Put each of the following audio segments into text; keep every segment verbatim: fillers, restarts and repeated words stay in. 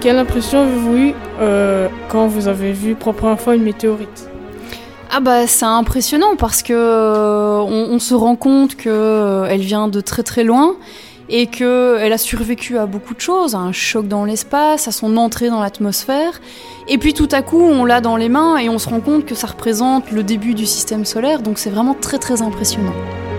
Quelle impression avez-vous eue euh, quand vous avez vu pour la première fois une météorite ? Ah bah c'est impressionnant parce que euh, on, on se rend compte que euh, elle vient de très très loin et que elle a survécu à beaucoup de choses, à un choc dans l'espace, à son entrée dans l'atmosphère. Et puis tout à coup, on l'a dans les mains et on se rend compte que ça représente le début du système solaire, donc c'est vraiment très très impressionnant.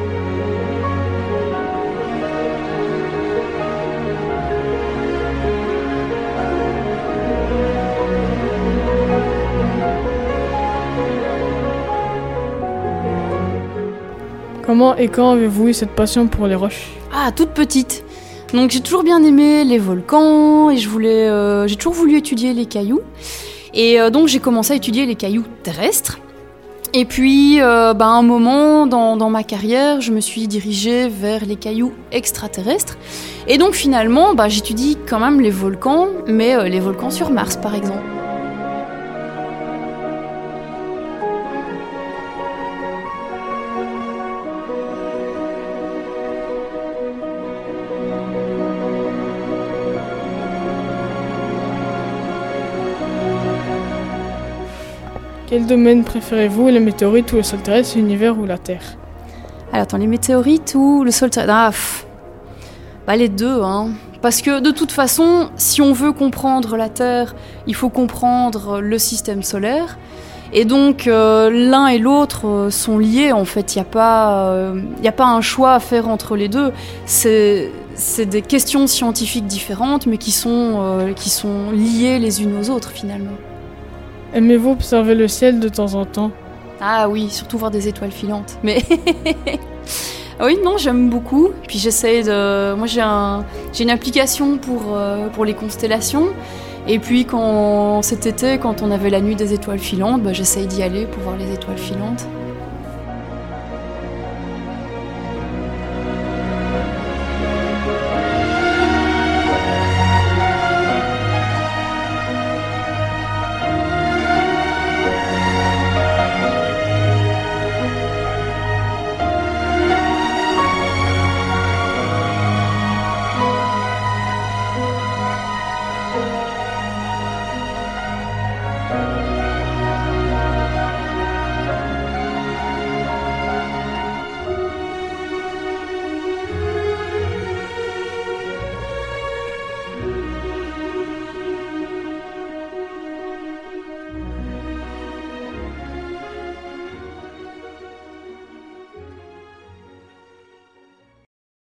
Comment et quand avez-vous eu cette passion pour les roches ? Ah, toute petite. Donc j'ai toujours bien aimé les volcans et je voulais, euh, j'ai toujours voulu étudier les cailloux. Et euh, donc j'ai commencé à étudier les cailloux terrestres. Et puis, euh, bah, à un moment dans, dans ma carrière, je me suis dirigée vers les cailloux extraterrestres. Et donc finalement, bah, j'étudie quand même les volcans, mais euh, les volcans sur Mars par exemple. Quel domaine préférez-vous, les météorites ou le sol terrestre, l'univers ou la Terre ? Alors attends, les météorites ou le sol terrestre ? Ah, pff. Bah les deux, hein. Parce que de toute façon, si on veut comprendre la Terre, il faut comprendre le système solaire. Et donc euh, l'un et l'autre euh, sont liés en fait. Il n'y a pas, euh, y a pas un choix à faire entre les deux. C'est, c'est des questions scientifiques différentes, mais qui sont, euh, qui sont liées les unes aux autres finalement. Aimez-vous observer le ciel de temps en temps ? Ah oui, surtout voir des étoiles filantes. Mais oui, non, j'aime beaucoup. Puis j'essaye de... Moi, j'ai, un... j'ai une application pour, euh, pour les constellations. Et puis, quand... cet été, quand on avait la nuit des étoiles filantes, bah, j'essaye d'y aller pour voir les étoiles filantes.